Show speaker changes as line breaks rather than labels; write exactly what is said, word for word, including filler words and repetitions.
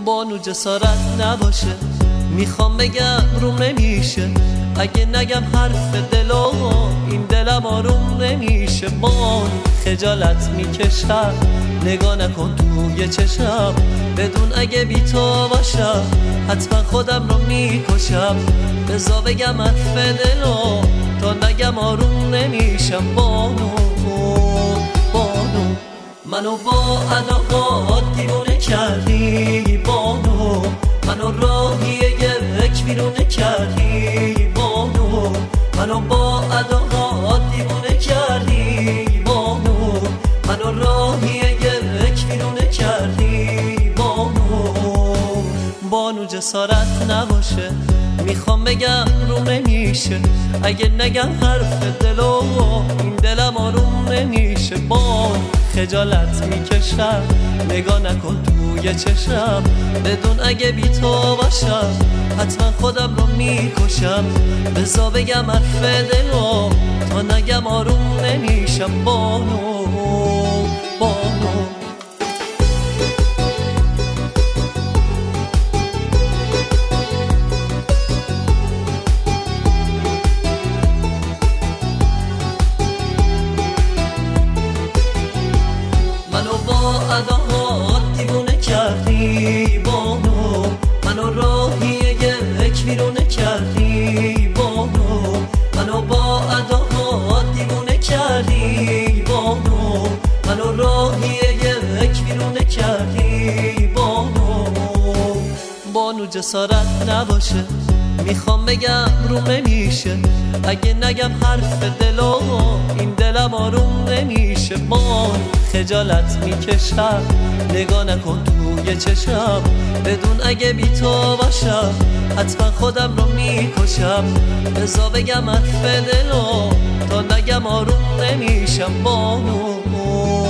بانو جسارت نباشه، میخوام بگم روم نمیشه، اگه نگم حرف دلو این دلم آروم نمیشه. بانو خجالت میکشم، نگاه نکن توی چشم، بدون اگه بی تو باشم حتما خودم رو میکشم. بذار بگم حرف دلو تا نگم آروم نمیشم. بانو بانو منو با اداهات دیوونه کردی، بانو منو راهی یک بیرونه کردی، بانو منو با اداهات دیوونه کردی، بانو منو راهی یک بیرونه کردی. بانو بانو جسارت نباشه، میخوام بگم رو نمیشه، اگه نگم حرف دلو این دلم آروم نمیشه. بانو خجالت میکشم، نگاه نکن توی چشم، بدون اگه بی تو باشم حتما خودم رو میکشم. بذار بگم حرف دلو تا نگم آروم نمیشم. بانو بانو منو با اداهات دیوونه کردی، بانو منو راهی یک بیرونه کردی، بانو منو با اداهات دیوونه کردی، بانو منو راهی یک بیرونه کردی. بانو بانو جسارت نباشه، میخوام بگم رو نمیشه، اگه نگم حرف دلو این دلم آروم نمیشه. بانو خجالت میکشم، نگاه نکن توی چشم، بدون اگه بی تو باشم حتما خودم رو میکشم. بذار بگم حرف دلو تا نگم آروم نمیشم. بانو